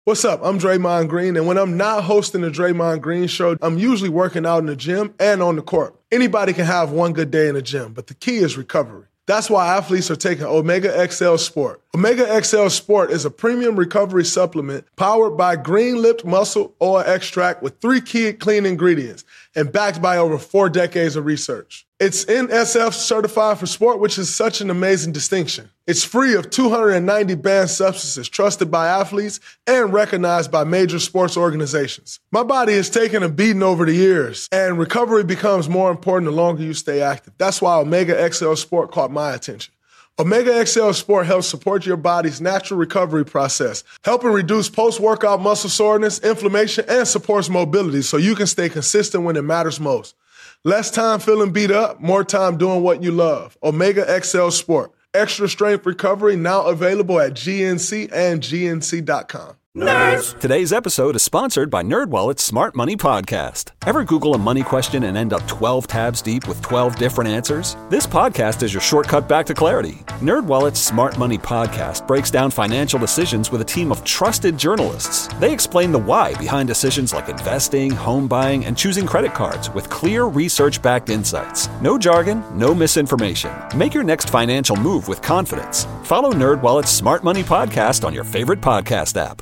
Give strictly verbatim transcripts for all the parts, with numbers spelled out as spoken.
What's up? I'm Draymond Green, and when I'm not hosting the Draymond Green Show, I'm usually working out in the gym and on the court. Anybody can have one good day in the gym, but the key is recovery. That's why athletes are taking Omega X L Sport. Omega X L Sport is a premium recovery supplement powered by Green-Lipped Muscle Oil Extract with three key clean ingredients and backed by over four decades of research. It's N S F certified for sport, which is such an amazing distinction. It's free of two hundred ninety banned substances trusted by athletes and recognized by major sports organizations. My body has taken a beating over the years, and recovery becomes more important the longer you stay active. That's why Omega X L Sport caught my attention. Omega X L Sport helps support your body's natural recovery process, helping reduce post-workout muscle soreness, inflammation, and supports mobility so you can stay consistent when it matters most. Less time feeling beat up, more time doing what you love. Omega X L Sport. Extra strength recovery now available at G N C and G N C dot com. Nerds! Today's episode is sponsored by NerdWallet's Smart Money Podcast. Ever Google a money question and end up twelve tabs deep with twelve different answers? This podcast is your shortcut back to clarity. NerdWallet's Smart Money Podcast breaks down financial decisions with a team of trusted journalists. They explain the why behind decisions like investing, home buying, and choosing credit cards with clear research-backed insights. No jargon, no misinformation. Make your next financial move with confidence. Follow NerdWallet's Smart Money Podcast on your favorite podcast app.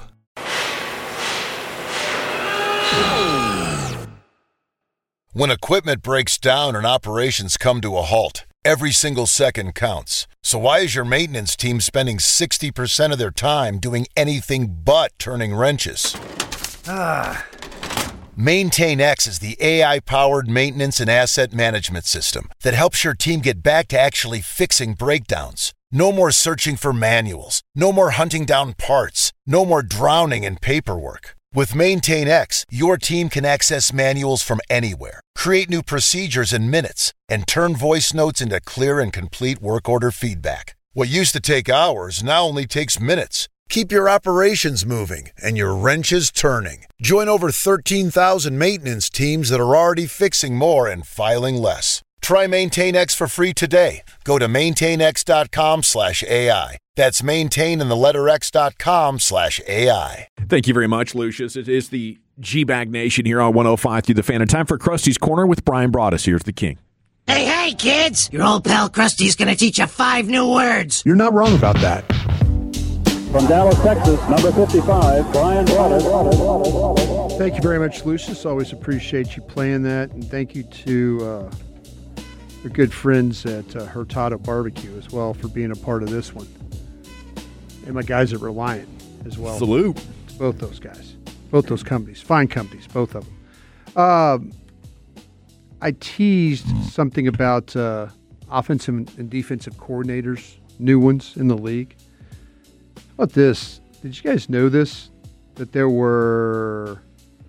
When equipment breaks down and operations come to a halt, every single second counts. So why is your maintenance team spending sixty percent of their time doing anything but turning wrenches? Ah. MaintainX is the A I-powered maintenance and asset management system that helps your team get back to actually fixing breakdowns. No more searching for manuals. No more hunting down parts. No more drowning in paperwork. With MaintainX, your team can access manuals from anywhere, create new procedures in minutes, and turn voice notes into clear and complete work order feedback. What used to take hours now only takes minutes. Keep your operations moving and your wrenches turning. Join over thirteen thousand maintenance teams that are already fixing more and filing less. Try MaintainX for free today. Go to maintainx.com slash AI. That's maintain in the letter x.com slash AI. Thank you very much, Lucius. It is the G-Bag Nation here on one oh five through the Fan. And time for Krusty's Corner with Brian Broaddus. Here's the king. Hey, hey, kids! Your old pal Krusty's gonna teach you five new words. You're not wrong about that. From Dallas, Texas, number fifty-five, Brian Broaddus. Thank you very much, Lucius. Always appreciate you playing that. And thank you to uh, our good friends at uh, Hurtado Barbecue as well for being a part of this one. And my guys at Reliant as well. Salute. Both those guys. Both those companies. Fine companies, both of them. Um, I teased something about uh, offensive and defensive coordinators, new ones in the league. How about this? Did you guys know this? That there were,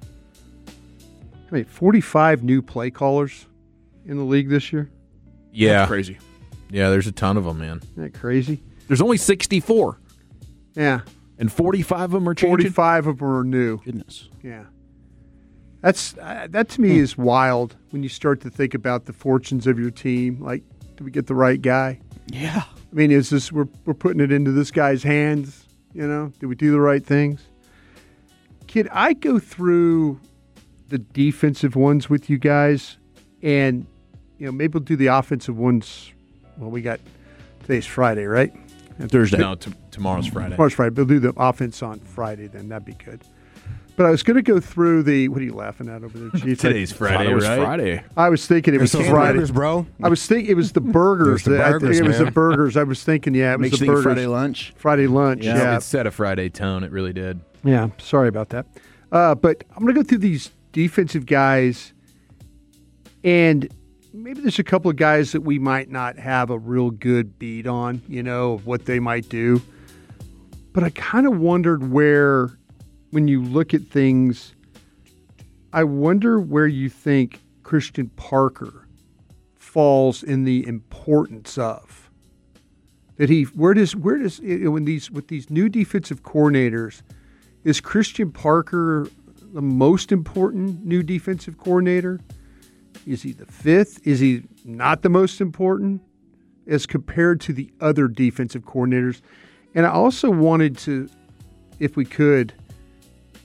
I mean, forty-five new play callers in the league this year? Yeah. That's crazy. Yeah, there's a ton of them, man. Isn't that crazy? There's only sixty-four. Yeah. And forty-five of them are changing? forty-five of them are new. Goodness. Yeah. That's uh, that to me hmm. is wild when you start to think about the fortunes of your team. Like, do we get the right guy? Yeah. I mean, is this we're we're putting it into this guy's hands? You know, did we do the right things? Kid, I go through the defensive ones with you guys, and you know, maybe we'll do the offensive ones. Well, we got today's Friday, right? Thursday. No, t- tomorrow's Friday. Tomorrow's Friday. We'll do the offense on Friday. Then that'd be good. But I was going to go through the. What are you laughing at over there, Chief? Today's Friday, it was right? Friday. I was thinking it was There's some Friday, burgers, bro. I was thinking it was the burgers. There's the I burgers, think it was man. the burgers. I was thinking, yeah, it was Makes the you think burgers. Friday lunch. Friday lunch. Yeah, Yeah, it set a Friday tone. It really did. yeah. Sorry about that. Uh, but I'm going to go through these defensive guys, and maybe there's a couple of guys that we might not have a real good beat on, you know, of what they might do. But I kind of wondered where, when you look at things, I wonder where you think Christian Parker falls in the importance of that he. Where does where does when these with these new defensive coordinators, is Christian Parker the most important new defensive coordinator? Is he the fifth? Is he not the most important as compared to the other defensive coordinators? And I also wanted to, if we could,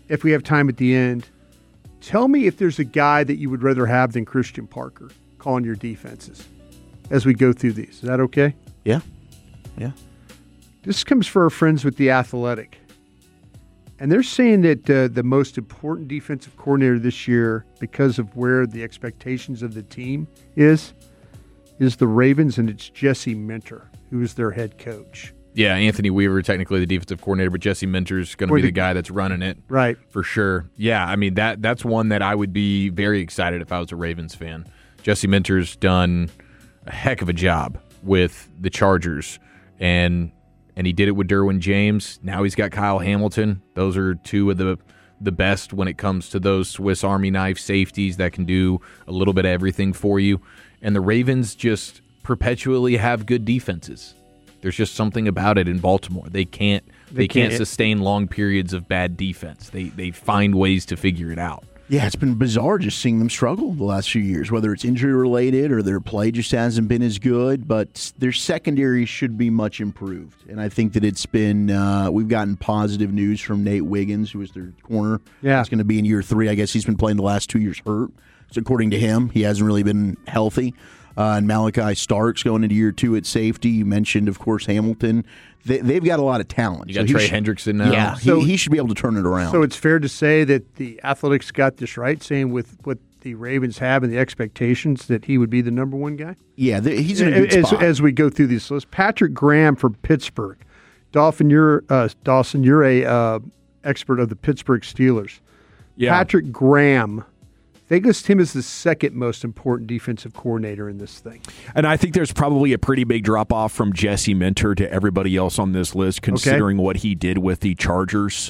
if we have time at the end, tell me if there's a guy that you would rather have than Christian Parker calling your defenses as we go through these. Is that okay? Yeah. Yeah. This comes for our friends with The Athletic. And they're saying that uh, the most important defensive coordinator this year, because of where the expectations of the team is, is the Ravens, and it's Jesse Minter, who is their head coach. Yeah, Anthony Weaver, technically the defensive coordinator, but Jesse Minter's going to be the, the guy that's running it. Right. For sure. Yeah, I mean, that that's one that I would be very excited if I was a Ravens fan. Jesse Minter's done a heck of a job with the Chargers, and and he did it with Derwin James. Now he's got Kyle Hamilton. Those are two of the the best when it comes to those Swiss Army knife safeties that can do a little bit of everything for you. And the Ravens just perpetually have good defenses. There's just something about it in Baltimore. They can't they, they can't, can't sustain long periods of bad defense. They they find ways to figure it out. Yeah, it's been bizarre just seeing them struggle the last few years, whether it's injury-related or their play just hasn't been as good, but their secondary should be much improved. And I think that it's been uh, – we've gotten positive news from Nate Wiggins, who was their corner. Yeah. He's going to be in year three. I guess he's been playing the last two years hurt. So according to him, he hasn't really been healthy. Uh, and Malachi Starks going into year two at safety. You mentioned, of course, Hamilton. They, they've got a lot of talent. You got so Trey should, Hendrickson now. Yeah, So- he, he should be able to turn it around. So it's fair to say that the Athletics got this right, saying with what the Ravens have and the expectations that he would be the number one guy? yeah, they, he's in a good As, spot. as we go through this list, Patrick Graham from Pittsburgh. Dolphin, you're, uh, Dawson, you're a uh, expert of the Pittsburgh Steelers. Yeah. Patrick Graham, they list him as the second most important defensive coordinator in this thing. And I think there's probably a pretty big drop-off from Jesse Minter to everybody else on this list, considering what he did with the Chargers.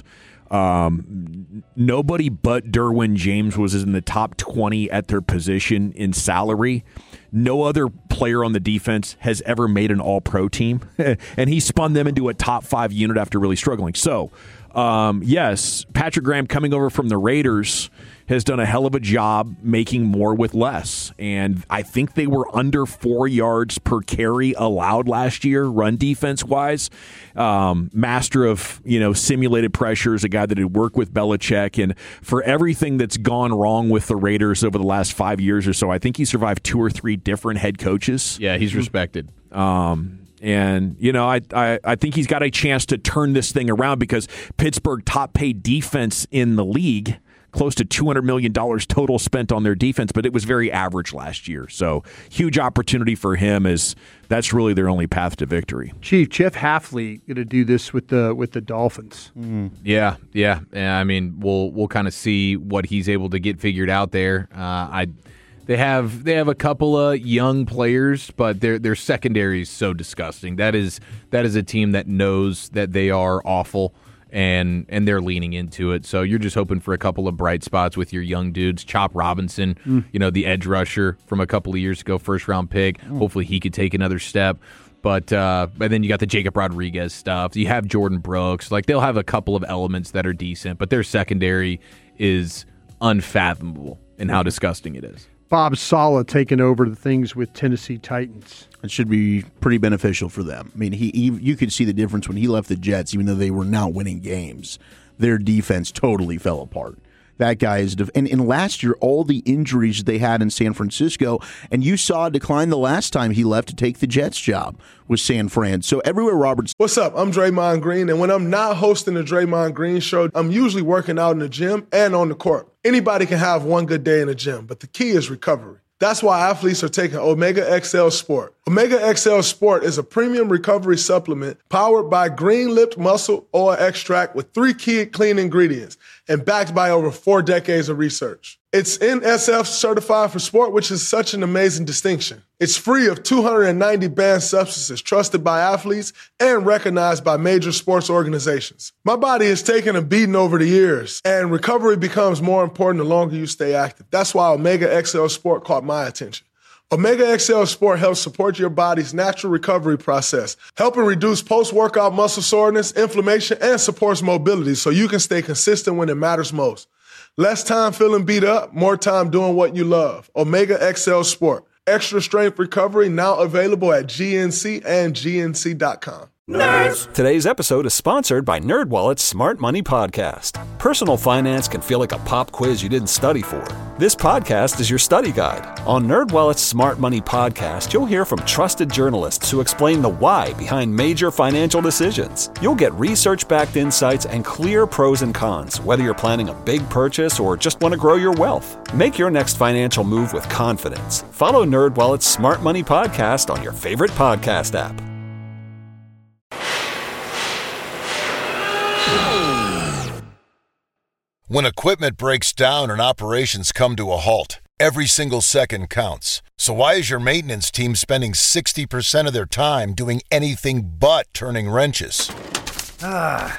Um, nobody but Derwin James was in the top twenty at their position in salary. No other player on the defense has ever made an all-pro team, and he spun them into a top five unit after really struggling. So, um, yes, Patrick Graham coming over from the Raiders has done a hell of a job making more with less. And I think they were under four yards per carry allowed last year, run defense-wise. Um, master of, you know, simulated pressures, a guy that had worked with Belichick. And for everything that's gone wrong with the Raiders over the last five years or so, I think he survived two or three different head coaches. Yeah, he's respected. Um, and, you know, I, I, I think he's got a chance to turn this thing around because Pittsburgh top-paid defense in the league, close to two hundred million dollars total spent on their defense, but it was very average last year. So huge opportunity for him, as that's really their only path to victory. Chief, Jeff Hafley going to do this with the with the Dolphins. Mm. Yeah, yeah. Yeah, I mean, we'll we'll kind of see what he's able to get figured out there. Uh, I they have they have a couple of young players, but their their secondary is so disgusting. That is that is a team that knows that they are awful. And and they're leaning into it. So you're just hoping for a couple of bright spots with your young dudes. Chop Robinson, mm. you know, the edge rusher from a couple of years ago, first-round pick. Mm. Hopefully he could take another step. But uh, and then you got the Jacob Rodriguez stuff. You have Jordan Brooks. Like, they'll have a couple of elements that are decent, but their secondary is unfathomable in how disgusting it is. Bob Saleh taking over the things with Tennessee Titans. It should be pretty beneficial for them. I mean, he, he you could see the difference when he left the Jets, even though they were not winning games. Their defense totally fell apart. That guy is def- – and, and last year, all the injuries they had in San Francisco, and you saw a decline the last time he left to take the Jets job with San Fran. So everywhere Roberts – What's up? I'm Draymond Green, and when I'm not hosting the Draymond Green Show, I'm usually working out in the gym and on the court. Anybody can have one good day in the gym, but the key is recovery. That's why athletes are taking Omega X L Sport. Omega X L Sport is a premium recovery supplement powered by green-lipped muscle oil extract with three key clean ingredients and backed by over four decades of research. It's N S F certified for sport, which is such an amazing distinction. It's free of two hundred ninety banned substances trusted by athletes and recognized by major sports organizations. My body has taken a beating over the years, and recovery becomes more important the longer you stay active. That's why Omega X L Sport caught my attention. Omega X L Sport helps support your body's natural recovery process, helping reduce post-workout muscle soreness, inflammation, and supports mobility so you can stay consistent when it matters most. Less time feeling beat up, more time doing what you love. Omega X L Sport. Extra strength recovery now available at G N C and G N C dot com. Nerds! Today's episode is sponsored by NerdWallet's Smart Money Podcast. Personal finance can feel like a pop quiz you didn't study for. This podcast is your study guide. On NerdWallet's Smart Money Podcast, you'll hear from trusted journalists who explain the why behind major financial decisions. You'll get research-backed insights and clear pros and cons, whether you're planning a big purchase or just want to grow your wealth. Make your next financial move with confidence. Follow NerdWallet's Smart Money Podcast on your favorite podcast app. When equipment breaks down and operations come to a halt, every single second counts. So why is your maintenance team spending sixty percent of their time doing anything but turning wrenches? Ah.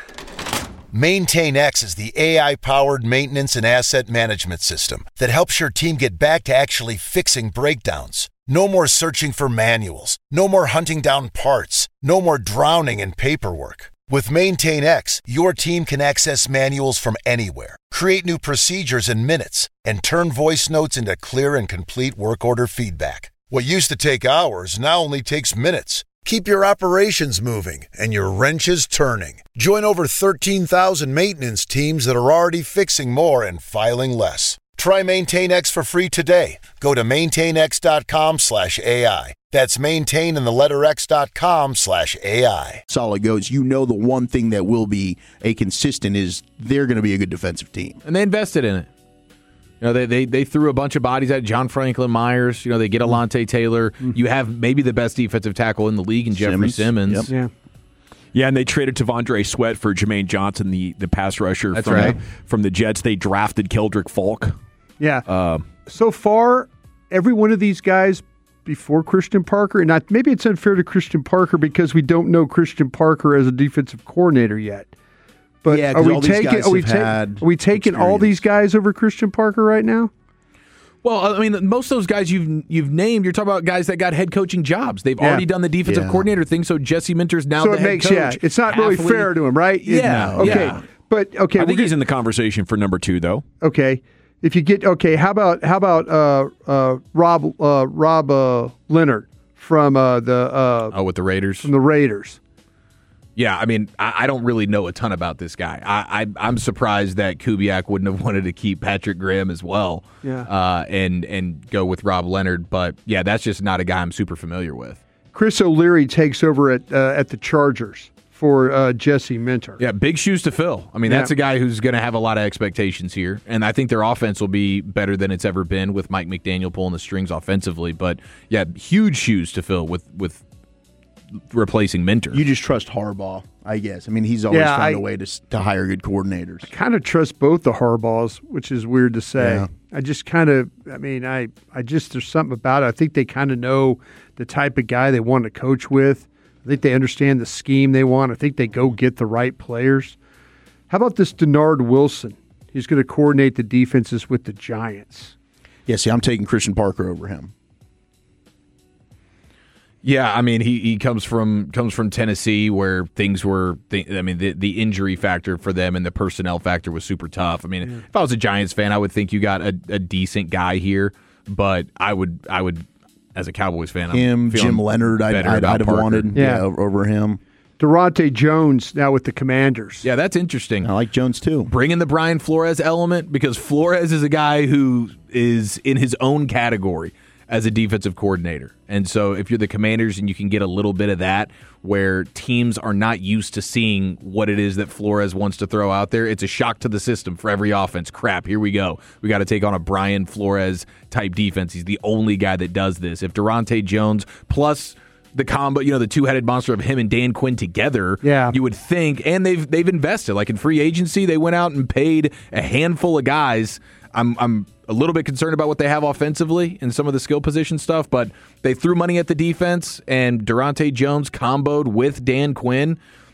MaintainX is the A I-powered maintenance and asset management system that helps your team get back to actually fixing breakdowns. No more searching for manuals. No more hunting down parts. No more drowning in paperwork. With MaintainX, your team can access manuals from anywhere, create new procedures in minutes, and turn voice notes into clear and complete work order feedback. What used to take hours now only takes minutes. Keep your operations moving and your wrenches turning. Join over thirteen thousand maintenance teams that are already fixing more and filing less. Try MaintainX for free today. Go to maintainx.com slash AI. That's maintain and the letter X dot com slash AI. Solid goes. You know the one thing that will be a consistent is they're going to be a good defensive team. And they invested in it. You know, they, they they threw a bunch of bodies at John Franklin Myers. You know, they get Alontae Taylor. Mm-hmm. You have maybe the best defensive tackle in the league in Jeffrey Simmons. Simmons. Yep. Yeah. Yeah, and they traded Tavondre Sweat for Jermaine Johnson, the, the pass rusher That's from, right. the, from the Jets. They drafted Keldrick Falk. Yeah. Uh, so far, every one of these guys before Christian Parker, and not, maybe it's unfair to Christian Parker because we don't know Christian Parker as a defensive coordinator yet. But yeah, are we all these taking guys are we, have ta- had are we taking all experience. these guys over Christian Parker right now? Well, I mean, most of those guys you've you've named, you're talking about guys that got head coaching jobs. They've Yeah. already done the defensive Yeah. coordinator thing, so Jesse Minter's now so the it head makes coach. yeah, it's not really Halfley- fair to him, right? It- Yeah, okay. yeah. But okay, I we're think he's gonna- in the conversation for number two, though. Okay, if you get okay, how about how about uh, uh, Rob uh, Rob uh, Leonard from uh, the uh, Oh, with the Raiders? from the Raiders? Yeah, I mean, I, I don't really know a ton about this guy. I, I, I'm surprised that Kubiak wouldn't have wanted to keep Patrick Graham as well, Yeah. uh, and and go with Rob Leonard. But yeah, that's just not a guy I'm super familiar with. Chris O'Leary takes over at uh, at the Chargers for uh, Jesse Minter. Yeah, big shoes to fill. I mean, Yeah. that's a guy who's going to have a lot of expectations here, and I think their offense will be better than it's ever been with Mike McDaniel pulling the strings offensively. But yeah, huge shoes to fill with with replacing Minter. You just trust Harbaugh, I guess. I mean, he's always Yeah, found I- a way to to hire good coordinators. Kind of trust both the Harbaughs, which is weird to say. Yeah. I just kind of, I mean, I, I just there's something about it. I think they kind of know the type of guy they want to coach with. I think they understand the scheme they want. I think they go get the right players. How about this Denard Wilson? He's going to coordinate the defenses with the Giants. Yeah, see, I'm taking Christian Parker over him. Yeah, I mean he, he comes from comes from Tennessee where things were. Th- I mean the the injury factor for them and the personnel factor was super tough. I mean, yeah. if I was a Giants fan, I would think you got a, a decent guy here, but I would I would as a Cowboys fan, Him, I'm feeling Jim Leonard, I'd, better I'd, about I'd have Parker. wanted Yeah. yeah, over him. Durante Jones now with the Commanders. Yeah, that's interesting. I like Jones too. Bring in the Brian Flores element because Flores is a guy who is in his own category as a defensive coordinator. And so if you're the Commanders and you can get a little bit of that where teams are not used to seeing what it is that Flores wants to throw out there, it's a shock to the system for every offense. Crap, here we go. We got to take on a Brian Flores type defense. He's the only guy that does this. If Durante Jones plus the combo, you know, the two-headed monster of him and Dan Quinn together, yeah. you would think, and they've they've invested. Like in free agency, they went out and paid a handful of guys. I'm I'm a little bit concerned about what they have offensively and some of the skill position stuff, but they threw money at the defense, and Durante Jones comboed with Dan Quinn.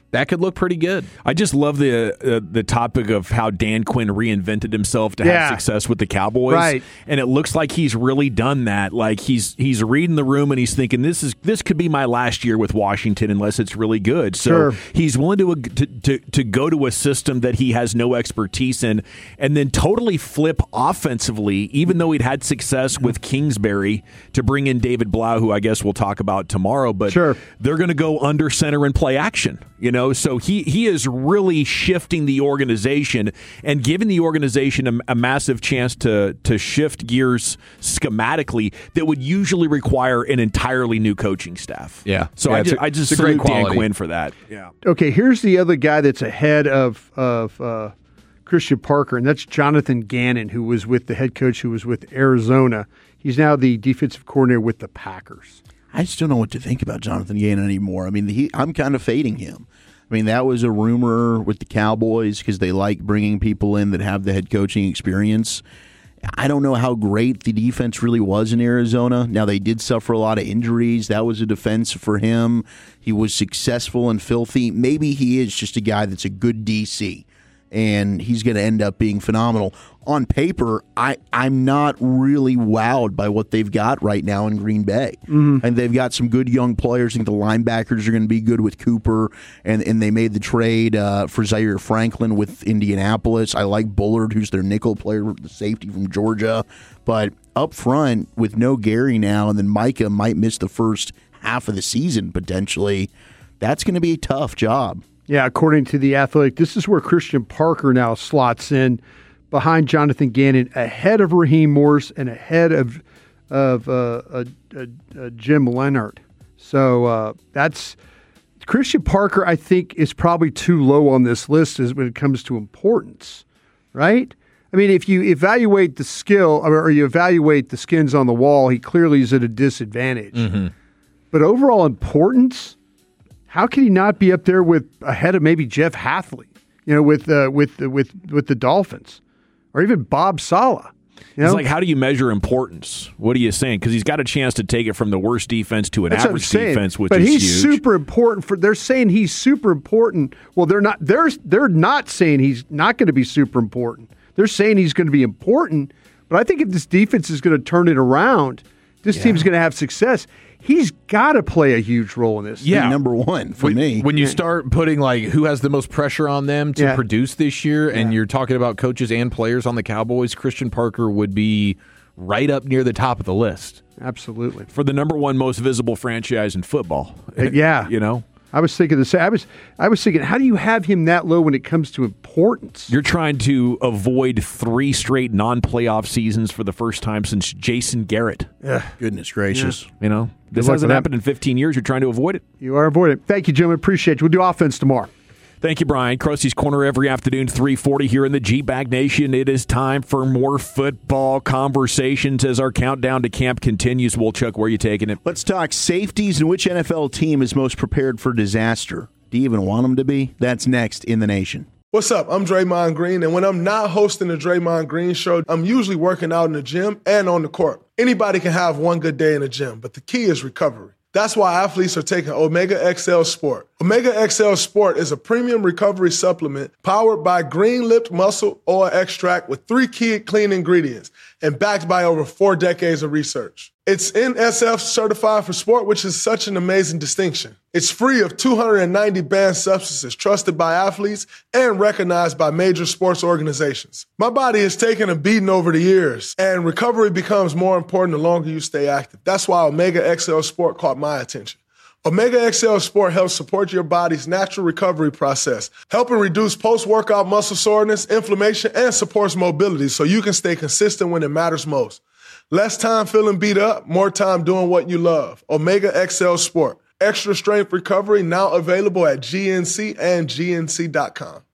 that could look pretty good. I just love the uh, the topic of how Dan Quinn reinvented himself to Yeah. have success with the Cowboys, Right. and it looks like he's really done that. Like he's he's reading the room and he's thinking this is this could be my last year with Washington unless it's really good. So Sure. he's willing to, to to to go to a system that he has no expertise in, and then totally flip offensively. Even though he'd had success with Kingsbury, to bring in David Blau, who I guess we'll talk about tomorrow, but Sure. they're going to go under center and play action. You know, so he he is really shifting the organization and giving the organization a, a massive chance to to shift gears schematically that would usually require an entirely new coaching staff. Yeah. So Yeah, I it's just a- I just it's a great salute Dan quality. Quinn for that. Yeah. Okay, here's the other guy that's ahead of of uh, Christian Parker, and that's Jonathan Gannon, who was with the head coach who was with Arizona. He's now the defensive coordinator with the Packers. I just don't know what to think about Jonathan Gannon anymore. I mean, he, I'm kind of fading him. I mean, that was a rumor with the Cowboys because they like bringing people in that have the head coaching experience. I don't know how great the defense really was in Arizona. Now, they did suffer a lot of injuries. That was a defense for him. He was successful and filthy. Maybe he is just a guy that's a good D C, and he's going to end up being phenomenal. On paper, I, I'm not really wowed by what they've got right now in Green Bay. Mm-hmm. And they've got some good young players. I think the linebackers are going to be good with Cooper, and, and they made the trade uh, for Zaire Franklin with Indianapolis. I like Bullard, who's their nickel player, the safety from Georgia. But up front, with no Gary now, and then Micah might miss the first half of the season potentially, that's going to be a tough job. Yeah, according to The Athletic, this is where Christian Parker now slots in behind Jonathan Gannon, ahead of Raheem Morris and ahead of of uh, uh, uh, uh, Jim Leonard. So uh, that's Christian Parker. I think is probably too low on this list as when it comes to importance, right? I mean, if you evaluate the skill or you evaluate the skins on the wall, he clearly is at a disadvantage. Mm-hmm. But overall importance, how can he not be up there with ahead of maybe Jeff Hathley? You know, with uh, with with with the Dolphins, or even Bob Saleh. You know? It's like, how do you measure importance? What are you saying? Because he's got a chance to take it from the worst defense to an That's what I'm average saying. defense, which but is he's huge. super important for. They're saying he's super important. Well, they're not. They're they're not saying he's not going to be super important. They're saying he's going to be important. But I think if this defense is going to turn it around, this Yeah. team's going to have success. He's got to play a huge role in this. Yeah. Number one for when, me. When you start putting like who has the most pressure on them to Yeah. produce this year, and you're talking about coaches and players on the Cowboys, Christian Parker would be right up near the top of the list. Absolutely. For the number one most visible franchise in football. Uh, yeah. You know? I was thinking the same. I was I was thinking, how do you have him that low when it comes to importance? You're trying to avoid three straight non-playoff seasons for the first time since Jason Garrett. Goodness gracious. You know? This luck hasn't with that. happened in fifteen years. You're trying to avoid it. You are avoiding. Thank you, gentlemen. Appreciate you. We'll do offense tomorrow. Thank you, Brian. Krusty's Corner every afternoon, three forty here in the G-Bag Nation. It is time for more football conversations as our countdown to camp continues. Wolchuk, where are you taking it? Let's talk safeties and which N F L team is most prepared for disaster. Do you even want them to be? That's next in the nation. What's up? I'm Draymond Green, and when I'm not hosting the Draymond Green Show, I'm usually working out in the gym and on the court. Anybody can have one good day in the gym, but the key is recovery. That's why athletes are taking Omega X L Sport. Omega X L Sport is a premium recovery supplement powered by green-lipped muscle oil extract with three key clean ingredients and backed by over four decades of research. It's N S F certified for sport, which is such an amazing distinction. It's free of two hundred ninety banned substances trusted by athletes and recognized by major sports organizations. My body has taken a beating over the years, and recovery becomes more important the longer you stay active. That's why Omega X L Sport caught my attention. Omega X L Sport helps support your body's natural recovery process, helping reduce post-workout muscle soreness, inflammation, and supports mobility so you can stay consistent when it matters most. Less time feeling beat up, more time doing what you love. Omega X L Sport. Extra strength recovery now available at G N C and G N C dot com.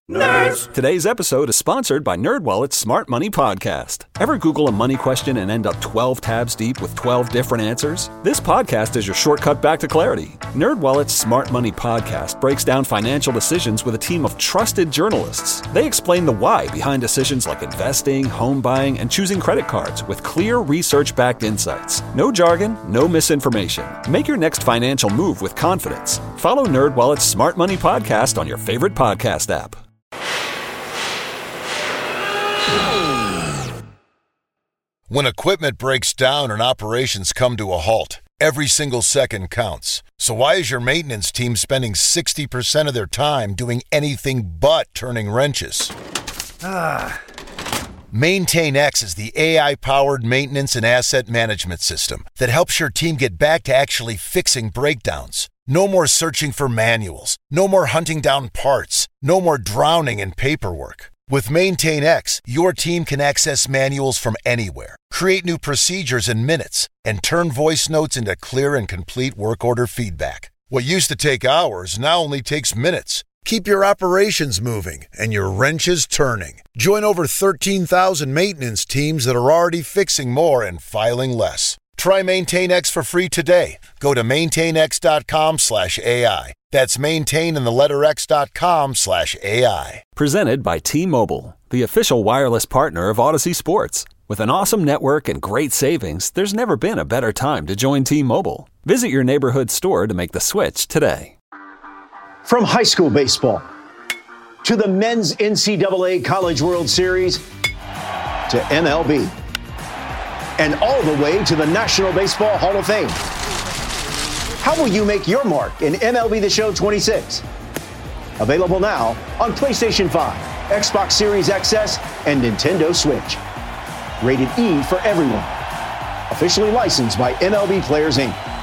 Nerds! Today's episode is sponsored by NerdWallet's Smart Money Podcast. Ever Google a money question and end up twelve tabs deep with twelve different answers? This podcast is your shortcut back to clarity. NerdWallet's Smart Money Podcast breaks down financial decisions with a team of trusted journalists. They explain the why behind decisions like investing, home buying, and choosing credit cards with clear research-backed insights. No jargon, no misinformation. Make your next financial move with confidence. Follow NerdWallet's Smart Money Podcast on your favorite podcast app. When equipment breaks down and operations come to a halt, every single second counts. So why is your maintenance team spending sixty percent of their time doing anything but turning wrenches? Ah. MaintainX is the A I-powered maintenance and asset management system that helps your team get back to actually fixing breakdowns. No more searching for manuals. No more hunting down parts. No more drowning in paperwork. With MaintainX, your team can access manuals from anywhere, create new procedures in minutes, and turn voice notes into clear and complete work order feedback. What used to take hours now only takes minutes. Keep your operations moving and your wrenches turning. Join over thirteen thousand maintenance teams that are already fixing more and filing less. Try MaintainX for free today. Go to maintainx.com slash AI. That's maintain in the letter x.com slash AI. Presented by T-Mobile, the official wireless partner of Odyssey Sports. With an awesome network and great savings, there's never been a better time to join T-Mobile. Visit your neighborhood store to make the switch today. From high school baseball to the men's N C double A College World Series to M L B and all the way to the National Baseball Hall of Fame. How will you make your mark in M L B The Show twenty-six? Available now on PlayStation five, Xbox Series X S, and Nintendo Switch. Rated E for everyone. Officially licensed by M L B Players, Incorporated.